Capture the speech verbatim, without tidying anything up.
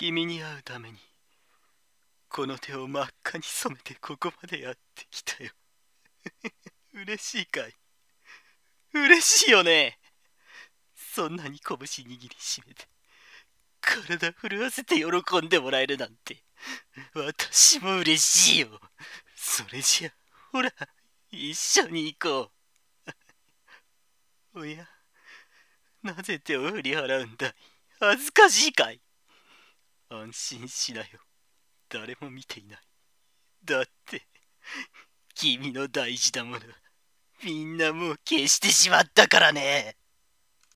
君に会うためにこの手を真っ赤に染めてここまでやってきたよ。嬉しいかい？嬉しいよね。そんなに拳握りしめて体震わせて喜んでもらえるなんて私も嬉しいよ。それじゃほら一緒に行こう。おや、なぜ手を振り払うんだい？恥ずかしいかい？安心しなよ、誰も見ていない。だって君の大事なものみんなもう消してしまったからね。